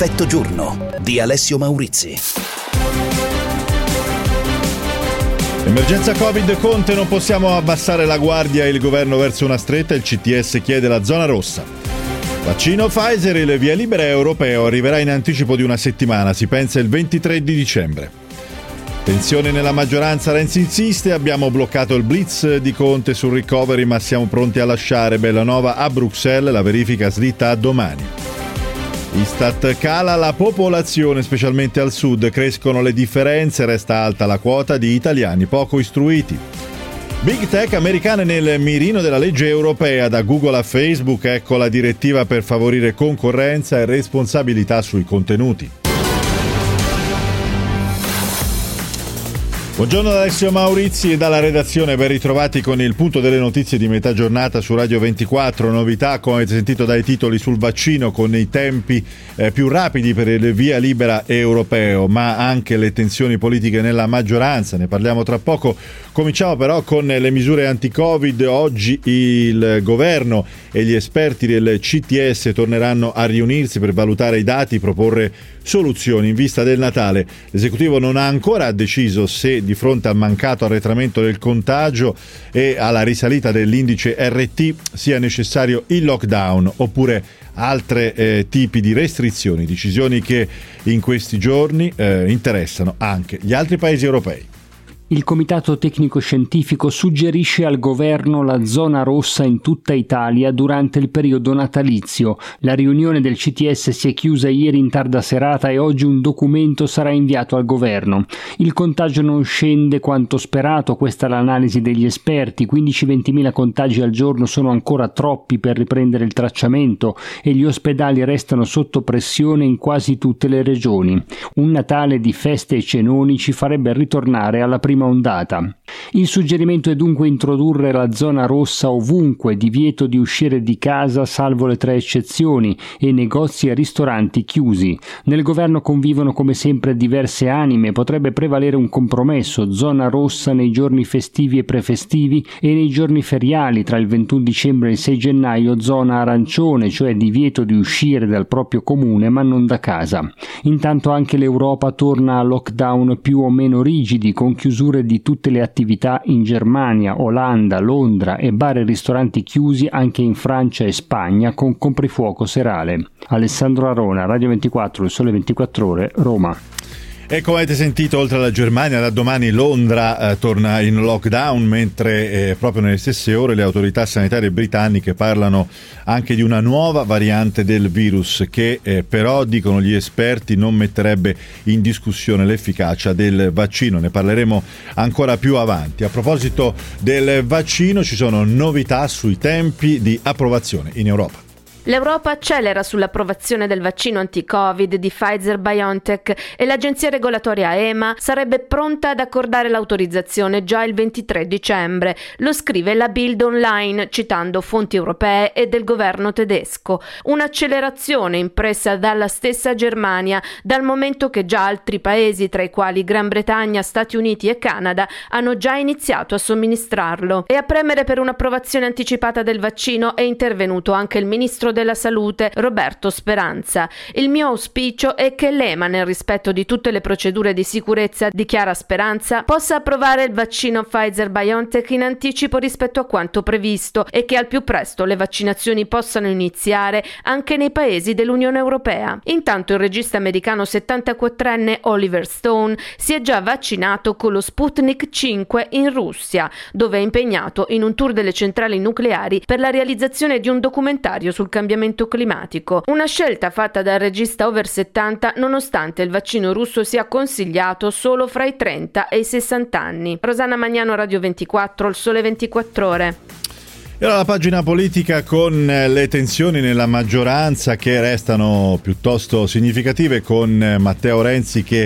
Effetto giorno di Alessio Maurizi. Emergenza Covid, Conte, non possiamo abbassare la guardia, il governo verso una stretta, il CTS chiede la zona rossa. Vaccino Pfizer, il via libera europeo arriverà in anticipo di una settimana, si pensa il 23 di dicembre. Tensione nella maggioranza, Renzi insiste, abbiamo bloccato il blitz di Conte sul recovery ma siamo pronti a lasciare. Bellanova a Bruxelles, la verifica slitta a domani. Istat, cala la popolazione, specialmente al sud, crescono le differenze, resta alta la quota di italiani poco istruiti. Big tech americane nel mirino della legge europea, da Google a Facebook, ecco la direttiva per favorire concorrenza e responsabilità sui contenuti. Buongiorno da Alessio Maurizi e dalla redazione, ben ritrovati con il punto delle notizie di metà giornata su Radio 24. Novità, come avete sentito dai titoli, sul vaccino con i tempi più rapidi per il via libera europeo, ma anche le tensioni politiche nella maggioranza, ne parliamo tra poco. Cominciamo però con le misure anti-Covid. Oggi il governo e gli esperti del CTS torneranno a riunirsi per valutare i dati, proporre soluzioni in vista del Natale. L'esecutivo non ha ancora deciso se di fronte al mancato arretramento del contagio e alla risalita dell'indice RT sia necessario il lockdown oppure altre tipi di restrizioni, decisioni che in questi giorni interessano anche gli altri paesi europei. Il Comitato Tecnico Scientifico suggerisce al governo la zona rossa in tutta Italia durante il periodo natalizio. La riunione del CTS si è chiusa ieri in tarda serata e oggi un documento sarà inviato al governo. Il contagio non scende quanto sperato, questa è l'analisi degli esperti. 15-20.000 contagi al giorno sono ancora troppi per riprendere il tracciamento e gli ospedali restano sotto pressione in quasi tutte le regioni. Un Natale di feste e cenoni ci farebbe ritornare alla prima ondata. Il suggerimento è dunque introdurre la zona rossa ovunque, divieto di uscire di casa salvo le 3 eccezioni e negozi e ristoranti chiusi. Nel governo convivono come sempre diverse anime, potrebbe prevalere un compromesso: zona rossa nei giorni festivi e prefestivi e nei giorni feriali tra il 21 dicembre e il 6 gennaio zona arancione, cioè divieto di uscire dal proprio comune ma non da casa. Intanto anche l'Europa torna a lockdown più o meno rigidi, con chiusure di tutte le attività in Germania, Olanda, Londra e bar e ristoranti chiusi anche in Francia e Spagna con coprifuoco serale. Alessandro Arona, Radio 24, il Sole 24 Ore, Roma. E come avete sentito, oltre alla Germania, da domani Londra torna in lockdown, mentre proprio nelle stesse ore le autorità sanitarie britanniche parlano anche di una nuova variante del virus che però, dicono gli esperti, non metterebbe in discussione l'efficacia del vaccino. Ne parleremo ancora più avanti. A proposito del vaccino, ci sono novità sui tempi di approvazione in Europa. L'Europa accelera sull'approvazione del vaccino anti-Covid di Pfizer-BioNTech e l'agenzia regolatoria EMA sarebbe pronta ad accordare l'autorizzazione già il 23 dicembre. Lo scrive la Bild Online, citando fonti europee e del governo tedesco. Un'accelerazione impressa dalla stessa Germania, dal momento che già altri paesi, tra i quali Gran Bretagna, Stati Uniti e Canada, hanno già iniziato a somministrarlo. E a premere per un'approvazione anticipata del vaccino è intervenuto anche il ministro della Salute Roberto Speranza. Il mio auspicio è che l'EMA, nel rispetto di tutte le procedure di sicurezza, dichiara Speranza, possa approvare il vaccino Pfizer-BioNTech in anticipo rispetto a quanto previsto e che al più presto le vaccinazioni possano iniziare anche nei paesi dell'Unione Europea. Intanto il regista americano 74enne Oliver Stone si è già vaccinato con lo Sputnik 5 in Russia, dove è impegnato in un tour delle centrali nucleari per la realizzazione di un documentario sul cambiamento climatico. Una scelta fatta dal regista over 70 nonostante il vaccino russo sia consigliato solo fra i 30 e i 60 anni. Rosanna Magnano, Radio 24, il Sole 24 Ore. E allora la pagina politica con le tensioni nella maggioranza che restano piuttosto significative, con Matteo Renzi che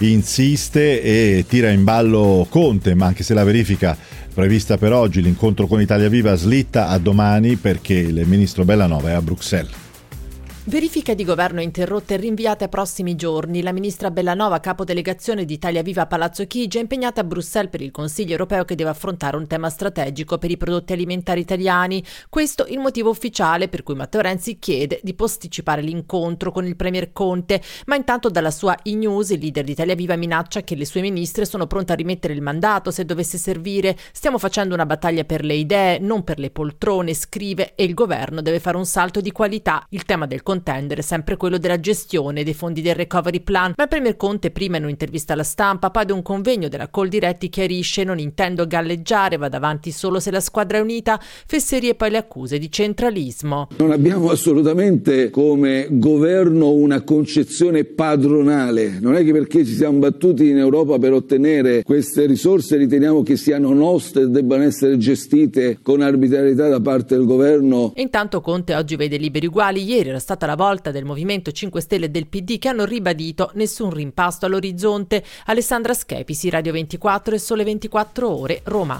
insiste e tira in ballo Conte, ma anche se la verifica prevista per oggi, l'incontro con Italia Viva, slitta a domani perché il ministro Bellanova è a Bruxelles. Verifica di governo interrotta e rinviata ai prossimi giorni. La ministra Bellanova, capodelegazione di Italia Viva a Palazzo Chigi, è impegnata a Bruxelles per il Consiglio europeo che deve affrontare un tema strategico per i prodotti alimentari italiani. Questo il motivo ufficiale per cui Matteo Renzi chiede di posticipare l'incontro con il premier Conte, ma intanto dalla sua e-news il leader di Italia Viva minaccia che le sue ministre sono pronte a rimettere il mandato se dovesse servire. Stiamo facendo una battaglia per le idee, non per le poltrone, scrive, e il governo deve fare un salto di qualità. Il tema del contendere sempre quello della gestione dei fondi del recovery plan, ma il premier Conte prima in un'intervista alla stampa, poi ad un convegno della Coldiretti chiarisce: non intendo galleggiare, vado avanti solo se la squadra è unita. Fesserie poi le accuse di centralismo. Non abbiamo assolutamente come governo una concezione padronale, non è che perché ci siamo battuti in Europa per ottenere queste risorse riteniamo che siano nostre e debbano essere gestite con arbitrarietà da parte del governo. E intanto Conte oggi vede Liberi Uguali. Ieri era stata la volta del Movimento 5 Stelle e del PD che hanno ribadito nessun rimpasto all'orizzonte. Alessandra Schepisi, Radio 24 e Sole 24 Ore, Roma.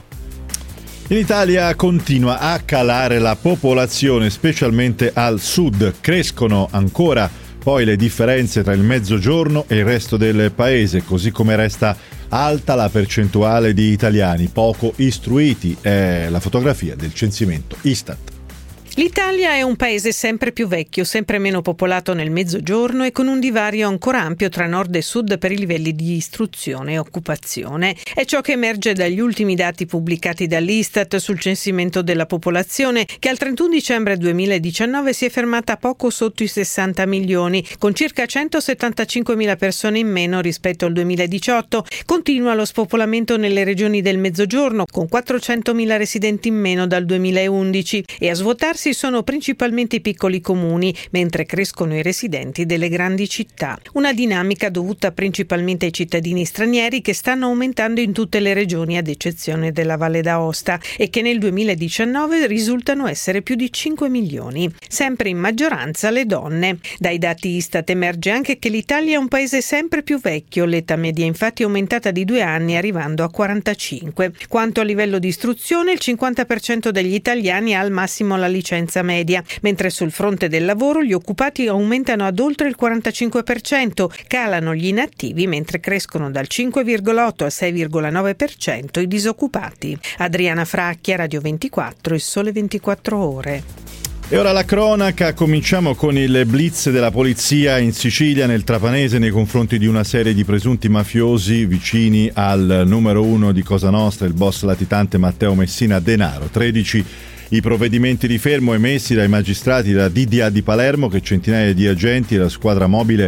In Italia continua a calare la popolazione, specialmente al sud. Crescono ancora poi le differenze tra il mezzogiorno e il resto del paese, così come resta alta la percentuale di italiani poco istruiti. È la fotografia del censimento Istat. L'Italia è un paese sempre più vecchio, sempre meno popolato nel mezzogiorno e con un divario ancora ampio tra nord e sud per i livelli di istruzione e occupazione. È ciò che emerge dagli ultimi dati pubblicati dall'Istat sul censimento della popolazione, che al 31 dicembre 2019 si è fermata poco sotto i 60 milioni, con circa 175.000 persone in meno rispetto al 2018. Continua lo spopolamento nelle regioni del mezzogiorno, con 400.000 residenti in meno dal 2011, e a svuotarsi sono principalmente i piccoli comuni, mentre crescono i residenti delle grandi città. Una dinamica dovuta principalmente ai cittadini stranieri che stanno aumentando in tutte le regioni ad eccezione della Valle d'Aosta e che nel 2019 risultano essere più di 5 milioni. Sempre in maggioranza le donne. Dai dati Istat emerge anche che l'Italia è un paese sempre più vecchio, l'età media infatti è aumentata di 2 anni arrivando a 45. Quanto a livello di istruzione, il 50% degli italiani ha al massimo la licenza media, mentre sul fronte del lavoro gli occupati aumentano ad oltre il 45%, calano gli inattivi mentre crescono dal 5,8 al 6,9% i disoccupati. Adriana Fracchia, Radio 24 e Sole 24 Ore. E ora la cronaca, cominciamo con il blitz della polizia in Sicilia, nel Trapanese, nei confronti di una serie di presunti mafiosi vicini al numero 1 di Cosa Nostra, il boss latitante Matteo Messina Denaro. 13 i provvedimenti di fermo emessi dai magistrati della DDA di Palermo che centinaia di agenti e la squadra mobile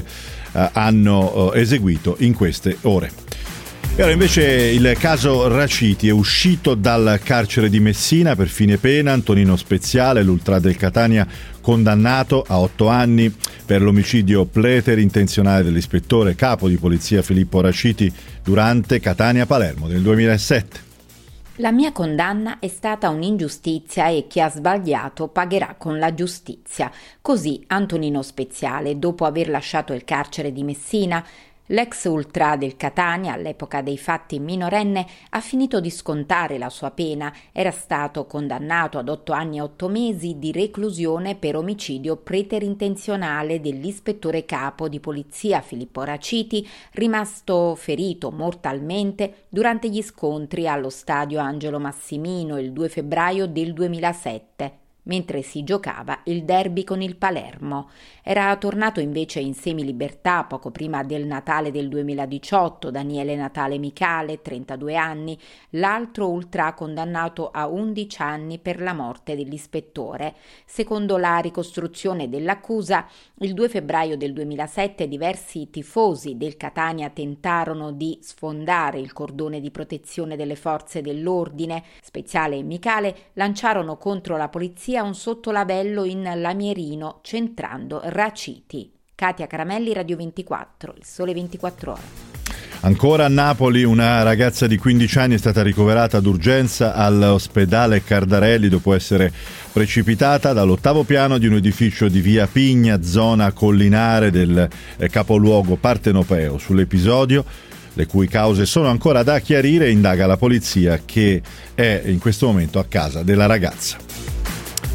hanno eseguito in queste ore. E ora invece il caso Raciti è uscito dal carcere di Messina per fine pena. Antonino Speziale, l'ultra del Catania, condannato a 8 anni per l'omicidio preterintenzionale dell'ispettore capo di polizia Filippo Raciti durante Catania-Palermo nel 2007. La mia condanna è stata un'ingiustizia e chi ha sbagliato pagherà con la giustizia. Così Antonino Speziale, dopo aver lasciato il carcere di Messina, l'ex ultra del Catania, all'epoca dei fatti minorenne, ha finito di scontare la sua pena. Era stato condannato ad 8 anni e 8 mesi di reclusione per omicidio preterintenzionale dell'ispettore capo di polizia Filippo Raciti, rimasto ferito mortalmente durante gli scontri allo stadio Angelo Massimino il 2 febbraio del 2007. Mentre si giocava il derby con il Palermo. Era tornato invece in semilibertà poco prima del Natale del 2018 Daniele Natale Micale, 32 anni, l'altro ultra condannato a 11 anni per la morte dell'ispettore. Secondo la ricostruzione dell'accusa, il 2 febbraio del 2007 diversi tifosi del Catania tentarono di sfondare il cordone di protezione delle forze dell'ordine. Speziale e Micale lanciarono contro la polizia un sottolavello in lamierino centrando Raciti. Katia Caramelli, Radio 24, il Sole 24 Ore. Ancora a Napoli una ragazza di 15 anni è stata ricoverata d'urgenza all'ospedale Cardarelli dopo essere precipitata dall'8° piano di un edificio di via Pigna, zona collinare del capoluogo partenopeo. Sull'episodio, le cui cause sono ancora da chiarire, indaga la polizia che è in questo momento a casa della ragazza.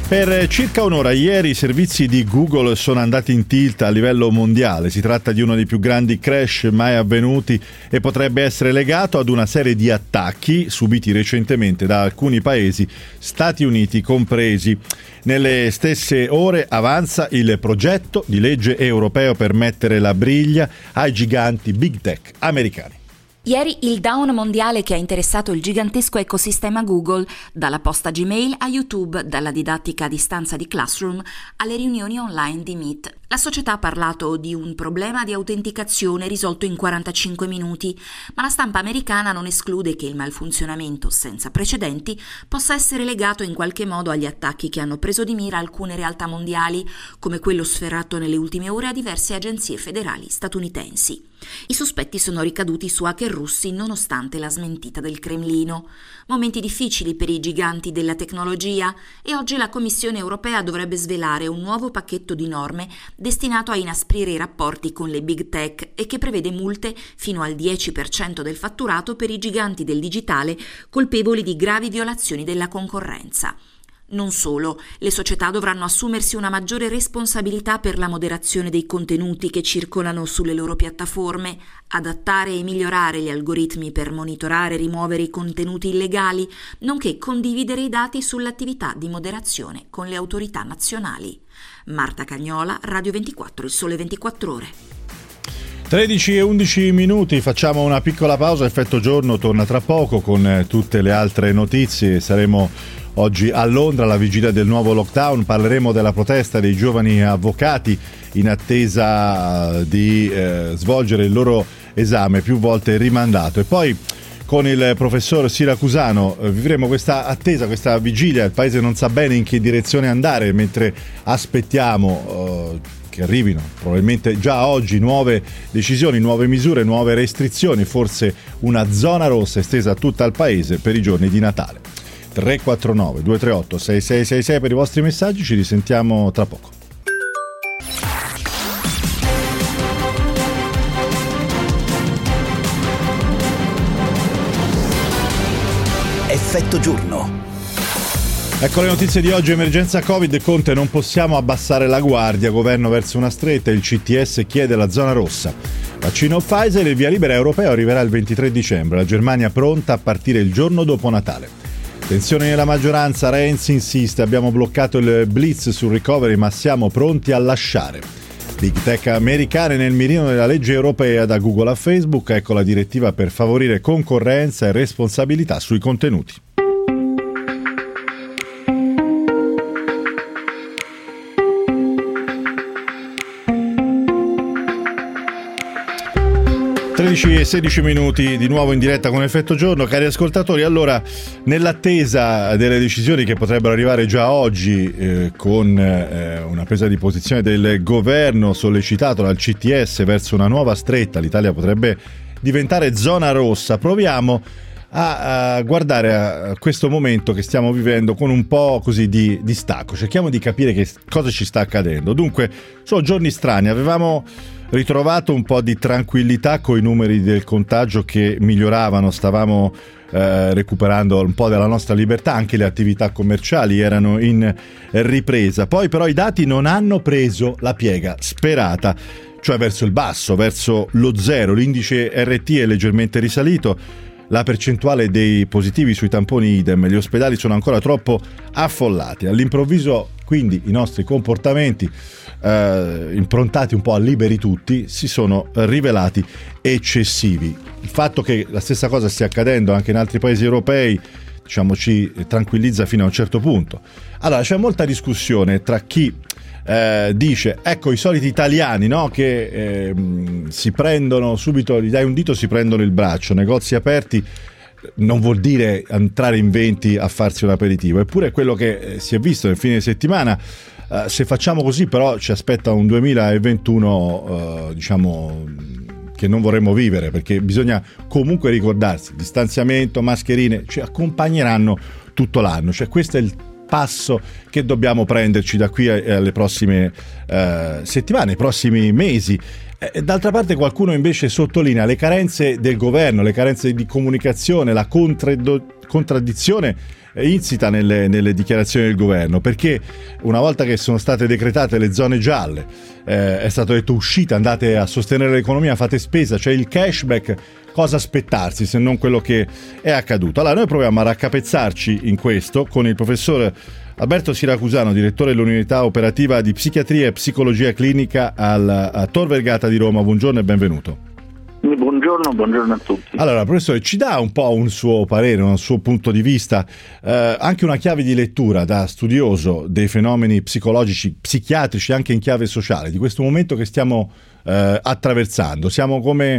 Per circa un'ora ieri i servizi di Google sono andati in tilt a livello mondiale. Si tratta di uno dei più grandi crash mai avvenuti e potrebbe essere legato ad una serie di attacchi subiti recentemente da alcuni paesi, Stati Uniti compresi. Nelle stesse ore avanza il progetto di legge europeo per mettere la briglia ai giganti big tech americani. Ieri il down mondiale che ha interessato il gigantesco ecosistema Google, dalla posta Gmail a YouTube, dalla didattica a distanza di Classroom alle riunioni online di Meet. La società ha parlato di un problema di autenticazione risolto in 45 minuti, ma la stampa americana non esclude che il malfunzionamento senza precedenti possa essere legato in qualche modo agli attacchi che hanno preso di mira alcune realtà mondiali, come quello sferrato nelle ultime ore a diverse agenzie federali statunitensi. I sospetti sono ricaduti su hacker russi nonostante la smentita del Cremlino. Momenti difficili per i giganti della tecnologia e oggi la Commissione europea dovrebbe svelare un nuovo pacchetto di norme destinato a inasprire i rapporti con le big tech e che prevede multe fino al 10% del fatturato per i giganti del digitale colpevoli di gravi violazioni della concorrenza. Non solo, le società dovranno assumersi una maggiore responsabilità per la moderazione dei contenuti che circolano sulle loro piattaforme, adattare e migliorare gli algoritmi per monitorare e rimuovere i contenuti illegali, nonché condividere i dati sull'attività di moderazione con le autorità nazionali. Marta Cagnola, Radio 24, Il Sole 24 Ore. 13 e 11 minuti, facciamo una piccola pausa, Effetto Giorno torna tra poco con tutte le altre notizie. Saremo oggi a Londra alla vigilia del nuovo lockdown, parleremo della protesta dei giovani avvocati in attesa di svolgere il loro esame più volte rimandato, e poi con il professor Siracusano vivremo questa attesa, questa vigilia. Il paese non sa bene in che direzione andare mentre aspettiamo che arrivino probabilmente già oggi nuove decisioni, nuove misure, nuove restrizioni, forse una zona rossa estesa a tutto il paese per i giorni di Natale. 349 238 6666 per i vostri messaggi, ci risentiamo tra poco. Effetto Giorno. Ecco le notizie di oggi. Emergenza Covid, Conte: non possiamo abbassare la guardia, governo verso una stretta, il CTS chiede la zona rossa. Vaccino Pfizer, il via libera europeo arriverà il 23 dicembre, la Germania pronta a partire il giorno dopo Natale. Tensione nella maggioranza, Renzi insiste, abbiamo bloccato il blitz sul recovery ma siamo pronti a lasciare. Big tech americane nel mirino della legge europea, da Google a Facebook, ecco la direttiva per favorire concorrenza e responsabilità sui contenuti. E 16 minuti di nuovo in diretta con Effetto Giorno. Cari ascoltatori, allora, nell'attesa delle decisioni che potrebbero arrivare già oggi con una presa di posizione del governo sollecitato dal CTS verso una nuova stretta, l'Italia potrebbe diventare zona rossa, proviamo a guardare a questo momento che stiamo vivendo con un po' così di distacco, cerchiamo di capire che cosa ci sta accadendo. Dunque, sono giorni strani, avevamo ritrovato un po' di tranquillità con i numeri del contagio che miglioravano, stavamo recuperando un po' della nostra libertà, anche le attività commerciali erano in ripresa. Poi però i dati non hanno preso la piega sperata, cioè verso il basso, verso lo zero. L'indice RT è leggermente risalito, la percentuale dei positivi sui tamponi idem, gli ospedali sono ancora troppo affollati. All'improvviso quindi i nostri comportamenti improntati un po' a liberi tutti si sono rivelati eccessivi. Il fatto che la stessa cosa stia accadendo anche in altri paesi europei, diciamo, ci tranquillizza fino a un certo punto. Allora, c'è molta discussione tra chi dice, ecco, i soliti italiani, no, che si prendono subito, gli dai un dito, si prendono il braccio, negozi aperti non vuol dire entrare in 20 a farsi un aperitivo, eppure è quello che si è visto nel fine settimana. Se facciamo così però ci aspetta un 2021 diciamo che non vorremmo vivere, perché bisogna comunque ricordarsi, distanziamento, mascherine ci accompagneranno tutto l'anno, cioè questo è il passo che dobbiamo prenderci da qui alle prossime settimane, ai prossimi mesi, D'altra parte qualcuno invece sottolinea le carenze del governo, le carenze di comunicazione, la contraddizione insita nelle dichiarazioni del governo, perché una volta che sono state decretate le zone gialle è stato detto uscite, andate a sostenere l'economia, fate spesa, c'è il cashback. Cosa aspettarsi se non quello che è accaduto? Allora noi proviamo a raccapezzarci in questo con il professor Alberto Siracusano, direttore dell'unità operativa di psichiatria e psicologia clinica a Tor Vergata di Roma. Buongiorno e benvenuto. Buongiorno a tutti. Allora, professore, ci dà un po' un suo parere, un suo punto di vista, anche una chiave di lettura da studioso dei fenomeni psicologici, psichiatrici, anche in chiave sociale, di questo momento che stiamo attraversando. Siamo come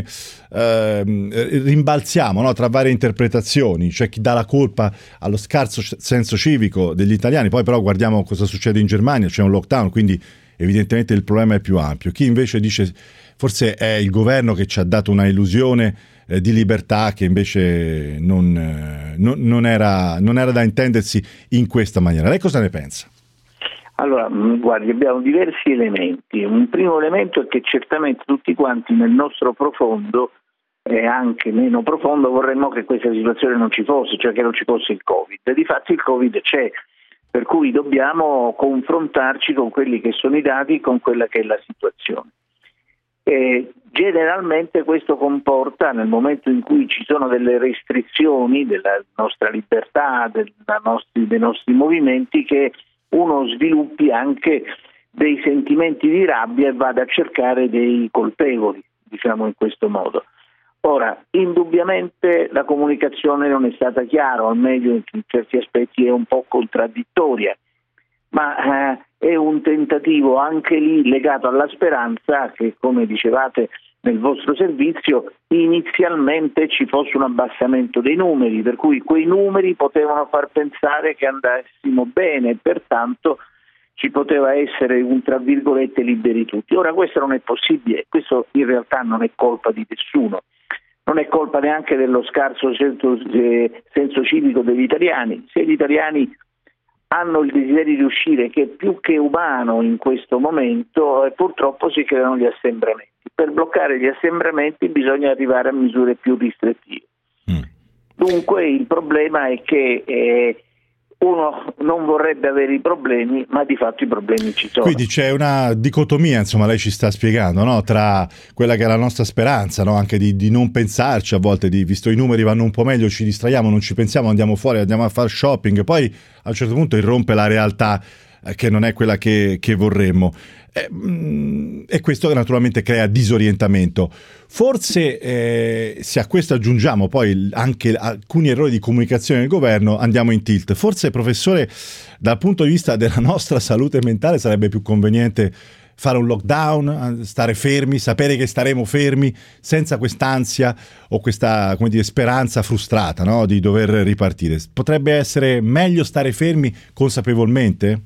rimbalziamo, no, tra varie interpretazioni. C'è chi dà la colpa allo scarso senso civico degli italiani, poi però guardiamo cosa succede in Germania, c'è un lockdown, quindi evidentemente il problema è più ampio. Chi invece dice forse è il governo che ci ha dato una illusione di libertà che invece non era da intendersi in questa maniera. Lei cosa ne pensa? Allora, guardi, abbiamo diversi elementi. Un primo elemento è che certamente tutti quanti nel nostro profondo e anche meno profondo vorremmo che questa situazione non ci fosse, cioè che non ci fosse il Covid. Difatti il Covid c'è, per cui dobbiamo confrontarci con quelli che sono i dati, con quella che è la situazione. E generalmente questo comporta, nel momento in cui ci sono delle restrizioni della nostra libertà, dei nostri movimenti, che uno sviluppi anche dei sentimenti di rabbia e vada a cercare dei colpevoli, diciamo in questo modo. Ora, indubbiamente la comunicazione non è stata chiara, o meglio in certi aspetti è un po' contraddittoria, ma è un tentativo anche lì legato alla speranza che, come dicevate nel vostro servizio, inizialmente ci fosse un abbassamento dei numeri, per cui quei numeri potevano far pensare che andassimo bene e pertanto ci poteva essere un, tra virgolette, liberi tutti. Ora questo non è possibile, questo in realtà non è colpa di nessuno, non è colpa neanche dello scarso senso civico degli italiani. Se gli italiani hanno il desiderio di uscire, che è più che umano in questo momento, purtroppo si creano gli assembramenti. Per bloccare gli assembramenti bisogna arrivare a misure più restrittive. Dunque il problema è che uno non vorrebbe avere i problemi, ma di fatto i problemi ci sono. Quindi c'è una dicotomia, insomma, lei ci sta spiegando, no? Tra quella che è la nostra speranza, no? Anche di non pensarci a volte, visto i numeri vanno un po' meglio, ci distraiamo, non ci pensiamo, andiamo fuori, andiamo a fare shopping, poi a un certo punto irrompe la realtà che non è quella che vorremmo. E questo naturalmente crea disorientamento. Forse se a questo aggiungiamo poi anche alcuni errori di comunicazione del governo, andiamo in tilt. Forse, professore, dal punto di vista della nostra salute mentale sarebbe più conveniente fare un lockdown, stare fermi, sapere che staremo fermi senza quest'ansia o questa, come dire, speranza frustrata, no? Di dover ripartire. Potrebbe essere meglio stare fermi consapevolmente?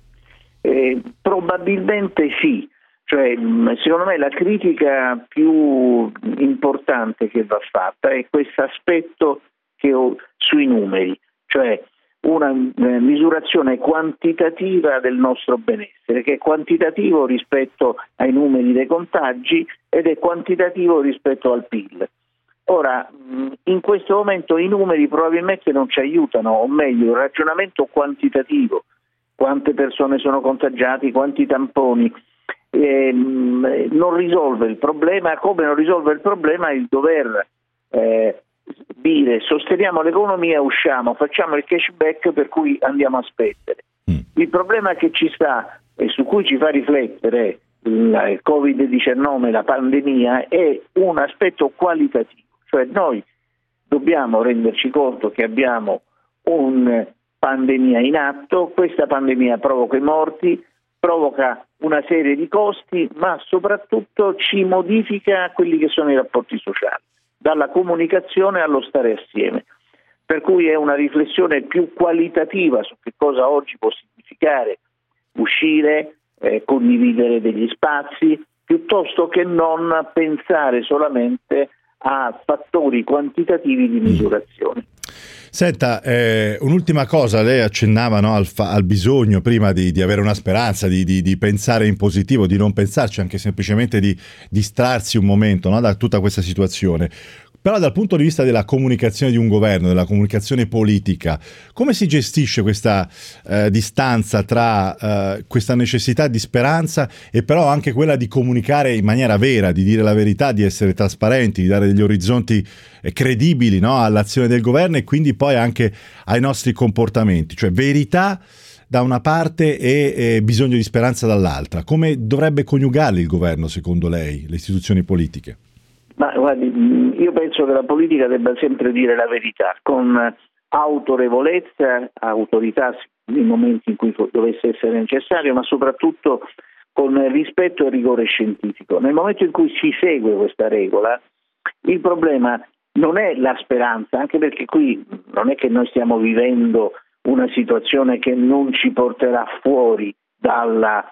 Probabilmente sì, cioè secondo me la critica più importante che va fatta è questo aspetto che ho sui numeri, cioè una misurazione quantitativa del nostro benessere, che è quantitativo rispetto ai numeri dei contagi ed è quantitativo rispetto al PIL. Ora, in questo momento i numeri probabilmente non ci aiutano, o meglio, il ragionamento quantitativo, quante persone sono contagiati, quanti tamponi, non risolve il problema, come non risolve il problema il dover dire sosteniamo l'economia, usciamo, facciamo il cashback per cui andiamo a spendere. Il problema che ci sta e su cui ci fa riflettere il Covid-19, la pandemia, è un aspetto qualitativo, cioè noi dobbiamo renderci conto che abbiamo un pandemia in atto, questa pandemia provoca i morti, provoca una serie di costi, ma soprattutto ci modifica quelli che sono i rapporti sociali, dalla comunicazione allo stare assieme. Per cui è una riflessione più qualitativa su che cosa oggi può significare uscire, condividere degli spazi, piuttosto che non pensare solamente a fattori quantitativi di misurazione. Senta, un'ultima cosa, lei accennava, no, al bisogno prima di avere una speranza, di pensare in positivo, di non pensarci, anche semplicemente di distrarsi un momento, no, da tutta questa situazione. Però dal punto di vista della comunicazione di un governo, della comunicazione politica, come si gestisce questa distanza tra questa necessità di speranza e però anche quella di comunicare in maniera vera, di dire la verità, di essere trasparenti, di dare degli orizzonti credibili, no, all'azione del governo e quindi poi anche ai nostri comportamenti, cioè verità da una parte e bisogno di speranza dall'altra. Come dovrebbe coniugarli il governo, secondo lei, le istituzioni politiche? Ma guardi, io penso che la politica debba sempre dire la verità, con autorevolezza, autorità nei momenti in cui dovesse essere necessario, ma soprattutto con rispetto e rigore scientifico. Nel momento in cui si segue questa regola, il problema non è la speranza, anche perché qui non è che noi stiamo vivendo una situazione che non ci porterà fuori dalla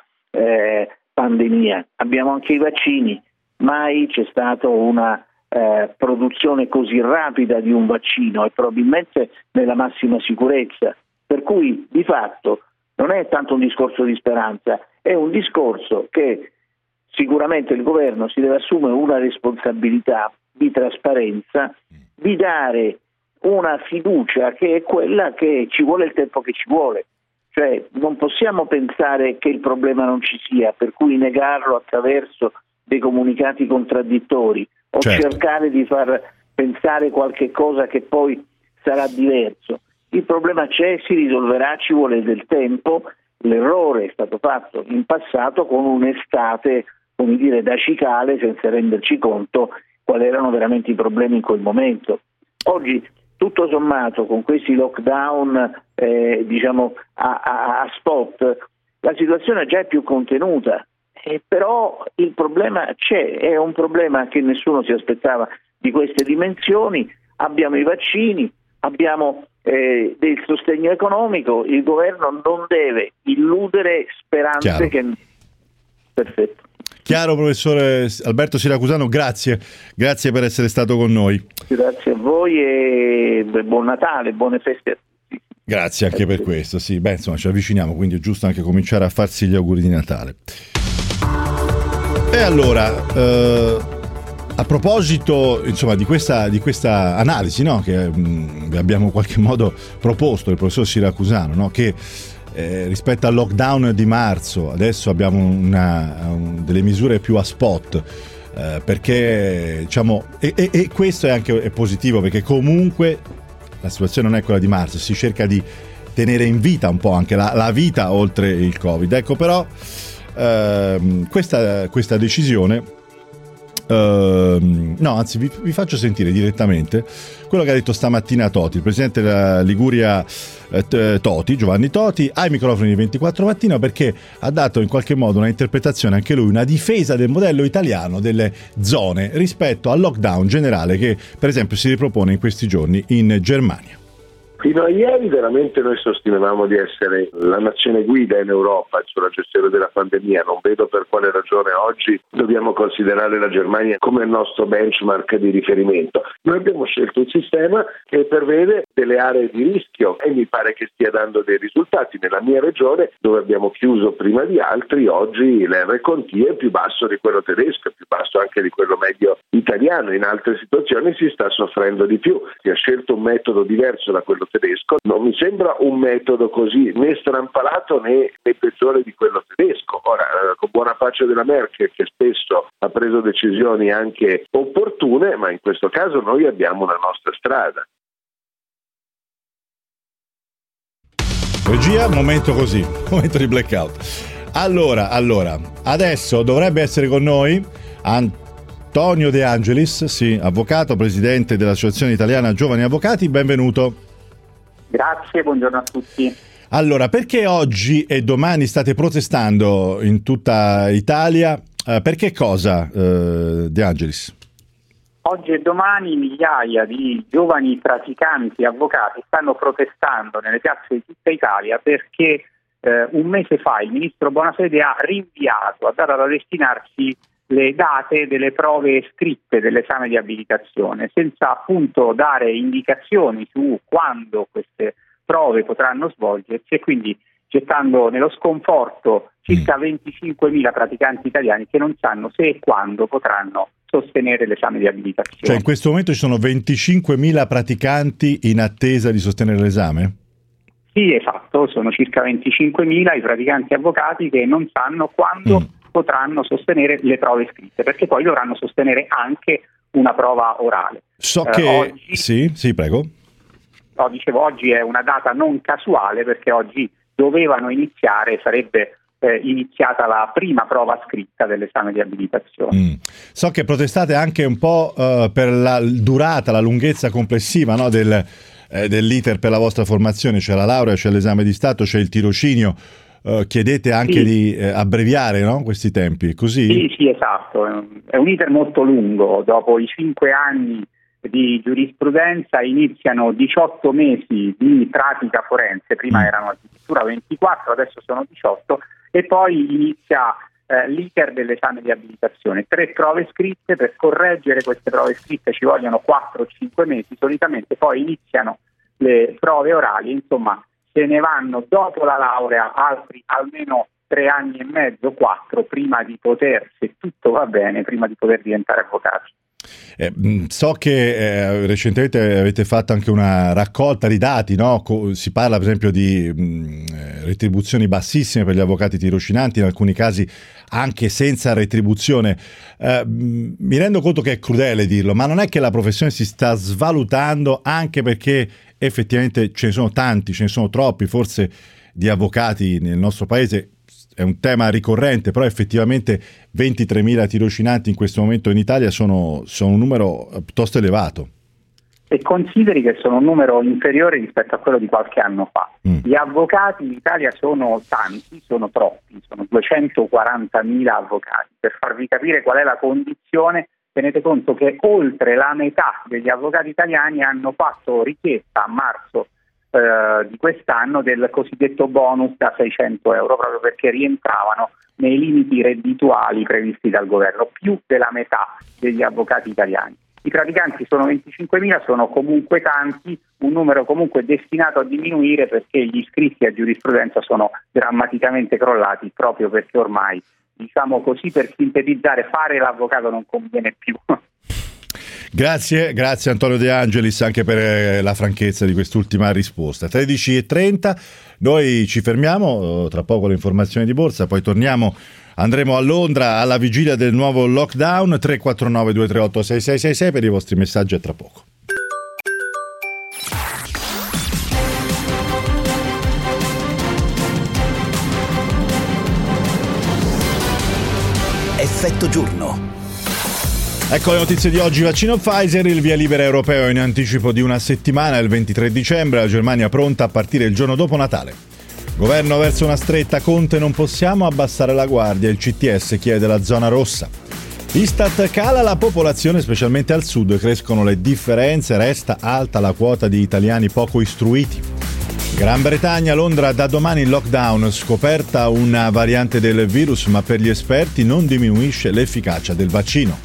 pandemia. Abbiamo anche i vaccini. Mai c'è stata una produzione così rapida di un vaccino e probabilmente nella massima sicurezza, per cui di fatto non è tanto un discorso di speranza, è un discorso che sicuramente il governo si deve assumere una responsabilità di trasparenza, di dare una fiducia che è quella che ci vuole il tempo che ci vuole. Cioè non possiamo pensare che il problema non ci sia, per cui negarlo attraverso dei comunicati contraddittori o cercare di far pensare qualche cosa che poi sarà diverso. Il problema c'è, si risolverà, ci vuole del tempo. L'errore è stato fatto in passato con un'estate, come dire, da cicale, senza renderci conto quali erano veramente i problemi in quel momento. Oggi tutto sommato con questi lockdown a spot la situazione già è più contenuta. Però il problema c'è, è un problema che nessuno si aspettava di queste dimensioni. Abbiamo i vaccini, abbiamo del sostegno economico, il governo non deve illudere speranze. Chiaro. Perfetto. Chiaro, professore Alberto Siracusano, grazie per essere stato con noi. Grazie a voi e buon Natale, buone feste. Grazie anche per questo, sì. Beh, insomma, ci avviciniamo, quindi è giusto anche cominciare a farsi gli auguri di Natale. E allora, a proposito insomma di questa analisi, no, che abbiamo in qualche modo proposto il professor Siracusano, no, che rispetto al lockdown di marzo adesso abbiamo delle misure più a spot, perché diciamo e questo è positivo, perché comunque la situazione non è quella di marzo, si cerca di tenere in vita un po' anche la vita oltre il Covid. Ecco, però questa decisione no, anzi vi faccio sentire direttamente quello che ha detto stamattina Toti, il presidente della Liguria Giovanni Toti, ai microfoni di 24 Mattina, perché ha dato in qualche modo una interpretazione, anche lui, una difesa del modello italiano delle zone rispetto al lockdown generale che per esempio si ripropone in questi giorni in Germania. Fino a ieri veramente noi sostenevamo di essere la nazione guida in Europa sulla gestione della pandemia. Non vedo per quale ragione oggi dobbiamo considerare la Germania come il nostro benchmark di riferimento. Noi abbiamo scelto un sistema che prevede delle aree di rischio e mi pare che stia dando dei risultati. Nella mia regione, dove abbiamo chiuso prima di altri, oggi l'R-Conti è più basso di quello tedesco, è più basso anche di quello medio italiano. In altre situazioni si sta soffrendo di più. Si è scelto un metodo diverso da quello tedesco. Non mi sembra un metodo così né strampalato né peggiore di quello tedesco. Ora, con buona pace della Merkel, che spesso ha preso decisioni anche opportune, ma in questo caso noi abbiamo una nostra strada. Regia, momento di blackout. Allora, adesso dovrebbe essere con noi Antonio De Angelis, sì, avvocato, presidente dell'Associazione Italiana Giovani Avvocati, benvenuto. Grazie, buongiorno a tutti. Allora, perché oggi e domani state protestando in tutta Italia? Per che cosa, De Angelis? Oggi e domani migliaia di giovani praticanti avvocati stanno protestando nelle piazze di tutta Italia perché un mese fa il ministro Bonafede ha rinviato, ha dato da destinarsi le date delle prove scritte dell'esame di abilitazione, senza appunto dare indicazioni su quando queste prove potranno svolgersi, e quindi gettando nello sconforto circa 25.000 praticanti italiani che non sanno se e quando potranno sostenere l'esame di abilitazione. Cioè in questo momento ci sono 25.000 praticanti in attesa di sostenere l'esame? Sì, esatto, sono circa 25.000 i praticanti avvocati che non sanno quando potranno sostenere le prove scritte, perché poi dovranno sostenere anche una prova orale. So che... Oggi, sì, prego. Oggi è una data non casuale, perché oggi dovevano iniziare, sarebbe iniziata la prima prova scritta dell'esame di abilitazione. So che protestate anche un po' per la durata, la lunghezza complessiva, no, dell'iter per la vostra formazione. C'è la laurea, c'è l'esame di Stato, c'è il tirocinio. Chiedete anche di abbreviare, no, questi tempi, così? Sì, esatto. È un iter molto lungo. Dopo i 5 anni di giurisprudenza iniziano 18 mesi di pratica forense, prima erano addirittura 24, adesso sono 18, e poi inizia l'iter dell'esame di abilitazione. 3 prove scritte, per correggere queste prove scritte ci vogliono 4-5 mesi solitamente, poi iniziano le prove orali, insomma se ne vanno dopo la laurea altri almeno 3 anni e mezzo, 4, prima di poter, se tutto va bene, prima di poter diventare avvocati. So che recentemente avete fatto anche una raccolta di dati, no? Si parla per esempio di retribuzioni bassissime per gli avvocati tirocinanti, in alcuni casi anche senza retribuzione. Mi rendo conto che è crudele dirlo, ma non è che la professione si sta svalutando anche perché effettivamente ce ne sono tanti, ce ne sono troppi forse di avvocati nel nostro paese? È un tema ricorrente, però effettivamente 23.000 tirocinanti in questo momento in Italia sono un numero piuttosto elevato. E consideri che sono un numero inferiore rispetto a quello di qualche anno fa. Gli avvocati in Italia sono tanti, sono troppi, sono 240.000 avvocati. Per farvi capire qual è la condizione, tenete conto che oltre la metà degli avvocati italiani hanno fatto richiesta a marzo di quest'anno del cosiddetto bonus da 600 euro, proprio perché rientravano nei limiti reddituali previsti dal governo, più della metà degli avvocati italiani. I praticanti sono 25.000, sono comunque tanti, un numero comunque destinato a diminuire perché gli iscritti a giurisprudenza sono drammaticamente crollati, proprio perché ormai, diciamo così per sintetizzare, fare l'avvocato non conviene più. Grazie Antonio De Angelis anche per la franchezza di quest'ultima risposta. 13:30, noi ci fermiamo, tra poco le informazioni di borsa, poi andremo a Londra alla vigilia del nuovo lockdown. 349 238 6666 per i vostri messaggi, a tra poco. Effetto giorno. Ecco le notizie di oggi. Vaccino Pfizer, il via libera europeo in anticipo di una settimana, il 23 dicembre, la Germania pronta a partire il giorno dopo Natale. Governo verso una stretta, Conte, non possiamo abbassare la guardia, il CTS chiede la zona rossa. Istat, cala la popolazione specialmente al sud, crescono le differenze, resta alta la quota di italiani poco istruiti. Gran Bretagna, Londra da domani in lockdown, scoperta una variante del virus ma per gli esperti non diminuisce l'efficacia del vaccino.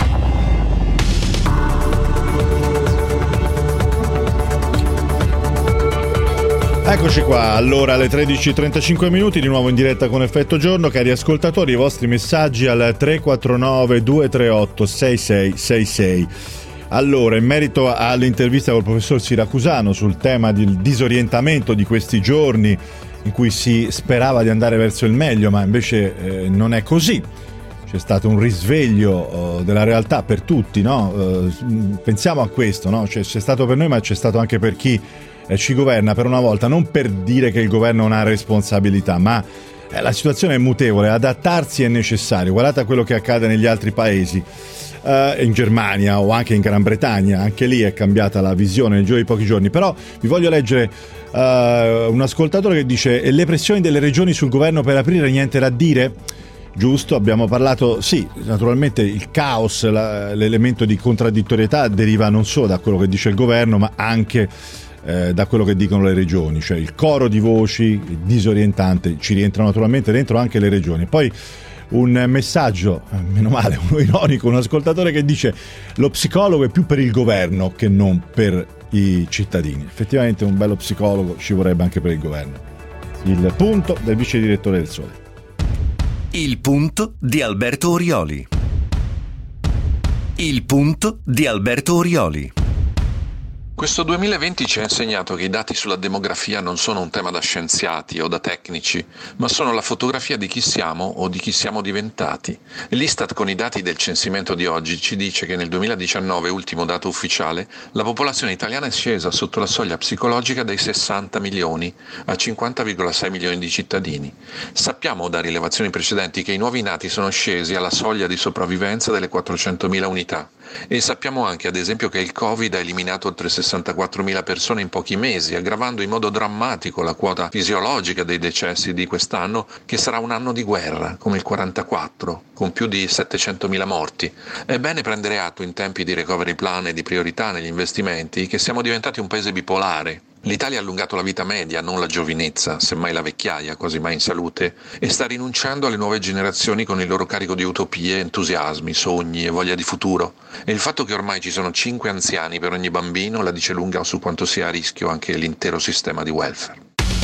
Eccoci qua, allora alle 13:35 di nuovo in diretta con Effetto Giorno. Cari ascoltatori, i vostri messaggi al 349 238 6666. Allora, in merito all'intervista col professor Siracusano sul tema del disorientamento di questi giorni in cui si sperava di andare verso il meglio, ma invece non è così. C'è stato un risveglio della realtà per tutti, no? Pensiamo a questo, no? C'è stato per noi, ma c'è stato anche per chi ci governa per una volta, non per dire che il governo non ha responsabilità, ma la situazione è mutevole, adattarsi è necessario. Guardate a quello che accade negli altri paesi, in Germania o anche in Gran Bretagna, anche lì è cambiata la visione nel giro di pochi giorni. Però vi voglio leggere un ascoltatore che dice: le pressioni delle regioni sul governo per aprire, niente da dire? Giusto, abbiamo parlato, sì, naturalmente il caos, l'elemento di contraddittorietà deriva non solo da quello che dice il governo, ma anche da quello che dicono le regioni, cioè il coro di voci disorientante, ci rientrano naturalmente dentro anche le regioni. Poi un messaggio, meno male, uno ironico, un ascoltatore che dice: lo psicologo è più per il governo che non per i cittadini. Effettivamente un bello psicologo ci vorrebbe anche per il governo. Il punto del vice direttore del Sole. Il punto di Alberto Orioli. Il punto di Alberto Orioli. Questo 2020 ci ha insegnato che i dati sulla demografia non sono un tema da scienziati o da tecnici, ma sono la fotografia di chi siamo o di chi siamo diventati. L'Istat con i dati del censimento di oggi ci dice che nel 2019, ultimo dato ufficiale, la popolazione italiana è scesa sotto la soglia psicologica dei 60 milioni a 50,6 milioni di cittadini. Sappiamo da rilevazioni precedenti che i nuovi nati sono scesi alla soglia di sopravvivenza delle 400.000 unità. E sappiamo anche, ad esempio, che il Covid ha eliminato oltre 64.000 persone in pochi mesi, aggravando in modo drammatico la quota fisiologica dei decessi di quest'anno, che sarà un anno di guerra, come il 44, con più di 700.000 morti. È bene prendere atto in tempi di recovery plan e di priorità negli investimenti che siamo diventati un paese bipolare. L'Italia ha allungato la vita media, non la giovinezza, semmai la vecchiaia, quasi mai in salute, e sta rinunciando alle nuove generazioni con il loro carico di utopie, entusiasmi, sogni e voglia di futuro. E il fatto che ormai ci sono 5 anziani per ogni bambino la dice lunga su quanto sia a rischio anche l'intero sistema di welfare.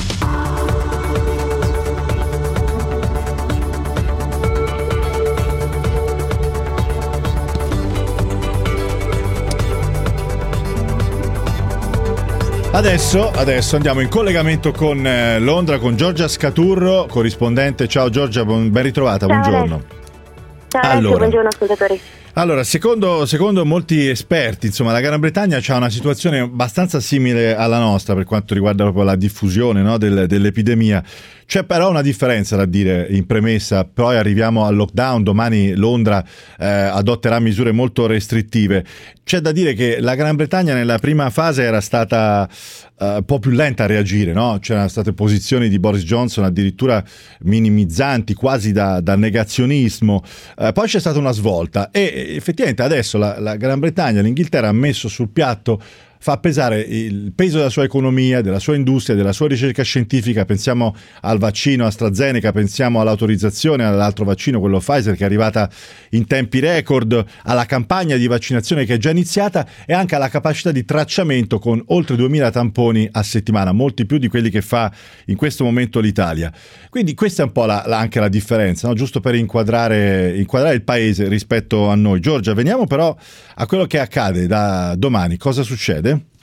Adesso andiamo in collegamento con Londra, con Giorgia Scaturro, corrispondente. Ciao Giorgia, ben ritrovata, ciao, buongiorno. Ciao, buongiorno ascoltatori. Allora, secondo molti esperti, insomma, la Gran Bretagna ha una situazione abbastanza simile alla nostra per quanto riguarda proprio la diffusione, no, dell'epidemia. C'è però una differenza da dire in premessa, poi arriviamo al lockdown, domani Londra adotterà misure molto restrittive. C'è da dire che la Gran Bretagna nella prima fase era stata un po' più lenta a reagire, no? C'erano state posizioni di Boris Johnson addirittura minimizzanti, quasi da negazionismo. Poi c'è stata una svolta e effettivamente adesso la Gran Bretagna, l'Inghilterra ha messo sul piatto, fa pesare il peso della sua economia, della sua industria, della sua ricerca scientifica. Pensiamo al vaccino AstraZeneca, pensiamo all'autorizzazione all'altro vaccino, quello Pfizer, che è arrivata in tempi record, alla campagna di vaccinazione che è già iniziata e anche alla capacità di tracciamento con oltre 2000 tamponi a settimana, molti più di quelli che fa in questo momento l'Italia. Quindi questa è un po' anche la differenza, no? Giusto per inquadrare il paese rispetto a noi. Giorgia, veniamo però a quello che accade da domani. Cosa succede?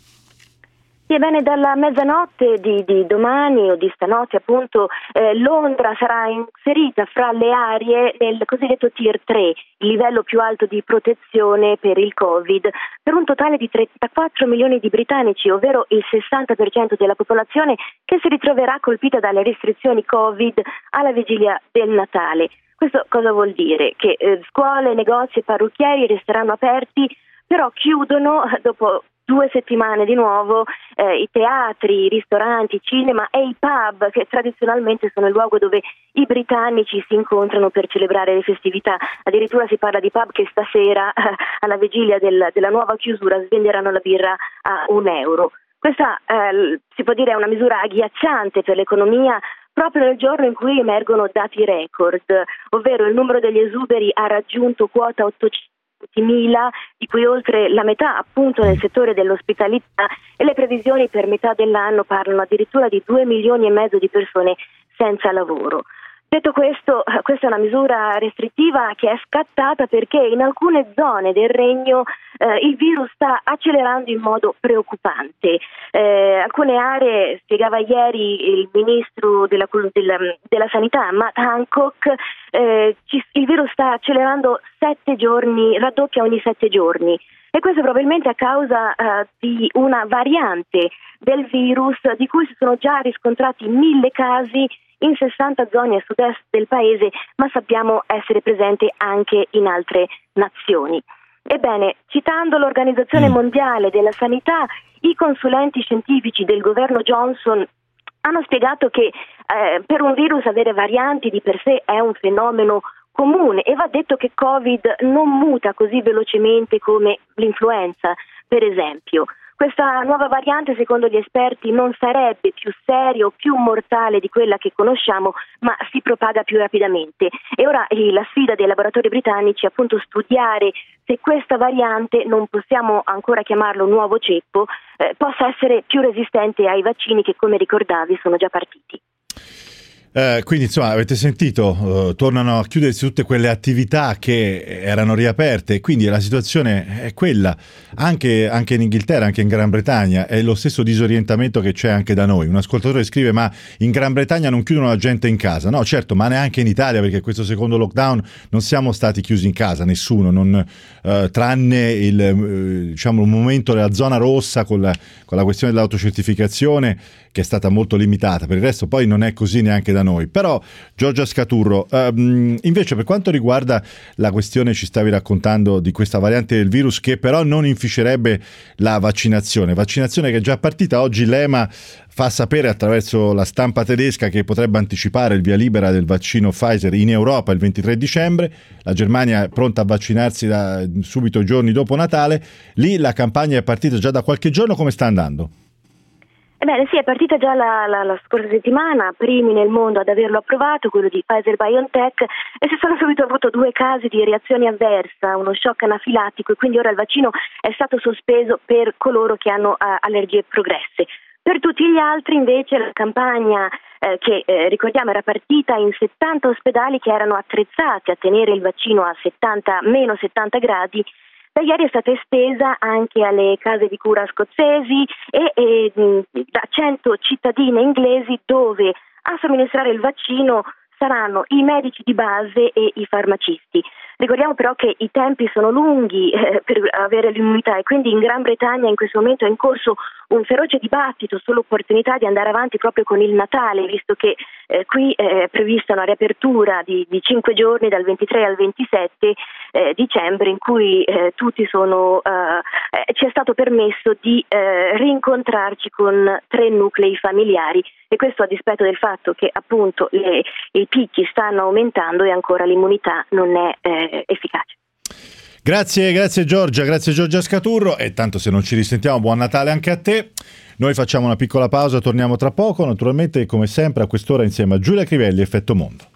Sì, ebbene, dalla mezzanotte di domani o di stanotte appunto Londra sarà inserita fra le aree del cosiddetto Tier 3, il livello più alto di protezione per il Covid, per un totale di 34 milioni di britannici, ovvero il 60% della popolazione che si ritroverà colpita dalle restrizioni Covid alla vigilia del Natale. Questo cosa vuol dire? Che scuole, negozi e parrucchieri resteranno aperti, però chiudono dopo 2 settimane di nuovo i teatri, i ristoranti, i cinema e i pub, che tradizionalmente sono il luogo dove i britannici si incontrano per celebrare le festività. Addirittura si parla di pub che stasera alla vigilia della nuova chiusura svenderanno la birra a €1. Questa si può dire è una misura agghiacciante per l'economia, proprio nel giorno in cui emergono dati record, ovvero il numero degli esuberi ha raggiunto quota 800.000, di cui oltre la metà appunto nel settore dell'ospitalità, e le previsioni per metà dell'anno parlano addirittura di 2,5 milioni di persone senza lavoro. Detto questo, questa è una misura restrittiva che è scattata perché in alcune zone del regno il virus sta accelerando in modo preoccupante. Alcune aree, spiegava ieri il ministro della sanità Matt Hancock, il virus sta accelerando 7 giorni, raddoppia ogni 7 giorni. E questo probabilmente a causa di una variante del virus di cui si sono già riscontrati 1.000 casi in 60 zone a sud-est del paese, ma sappiamo essere presente anche in altre nazioni. Ebbene, citando l'Organizzazione Mondiale della Sanità, i consulenti scientifici del governo Johnson hanno spiegato che per un virus avere varianti di per sé è un fenomeno comune, e va detto che Covid non muta così velocemente come l'influenza, per esempio. Questa nuova variante, secondo gli esperti, non sarebbe più seria o più mortale di quella che conosciamo, ma si propaga più rapidamente. E ora la sfida dei laboratori britannici è appunto studiare se questa variante, non possiamo ancora chiamarlo nuovo ceppo, possa essere più resistente ai vaccini che, come ricordavi, sono già partiti. Quindi insomma avete sentito, tornano a chiudersi tutte quelle attività che erano riaperte, quindi la situazione è quella, anche in Inghilterra, anche in Gran Bretagna, è lo stesso disorientamento che c'è anche da noi. Un ascoltatore scrive: ma in Gran Bretagna non chiudono la gente in casa? No, certo, ma neanche in Italia, perché questo secondo lockdown non siamo stati chiusi in casa, nessuno, tranne il momento della zona rossa con la questione dell'autocertificazione, che è stata molto limitata. Per il resto poi non è così neanche da noi. Però Giorgia Scaturro, invece per quanto riguarda la questione, ci stavi raccontando di questa variante del virus che però non inficerebbe la vaccinazione che è già partita. Oggi l'EMA fa sapere attraverso la stampa tedesca che potrebbe anticipare il via libera del vaccino Pfizer in Europa il 23 dicembre. La Germania è pronta a vaccinarsi subito i giorni dopo Natale. Lì la campagna è partita già da qualche giorno. Come sta andando? Ebbene sì, è partita già la scorsa settimana, primi nel mondo ad averlo approvato, quello di Pfizer-BioNTech, e si sono subito avuto 2 casi di reazione avversa, uno shock anafilattico, e quindi ora il vaccino è stato sospeso per coloro che hanno allergie progresse. Per tutti gli altri invece la campagna che ricordiamo era partita in 70 ospedali che erano attrezzati a tenere il vaccino a meno 70 gradi, da ieri è stata estesa anche alle case di cura scozzesi e da 100 cittadine inglesi, dove a somministrare il vaccino saranno i medici di base e i farmacisti. Ricordiamo però che i tempi sono lunghi per avere l'immunità, e quindi in Gran Bretagna in questo momento è in corso un feroce dibattito sull'opportunità di andare avanti proprio con il Natale, visto che qui è prevista una riapertura di 5 giorni dal 23 al 27 dicembre, in cui ci è stato permesso di rincontrarci con 3 nuclei familiari, e questo a dispetto del fatto che appunto i picchi stanno aumentando e ancora l'immunità non è efficace. Grazie Giorgia Scaturro, e tanto se non ci risentiamo buon Natale anche a te. Noi facciamo una piccola pausa, torniamo tra poco, naturalmente come sempre a quest'ora insieme a Giulia Crivelli, Effetto Mondo.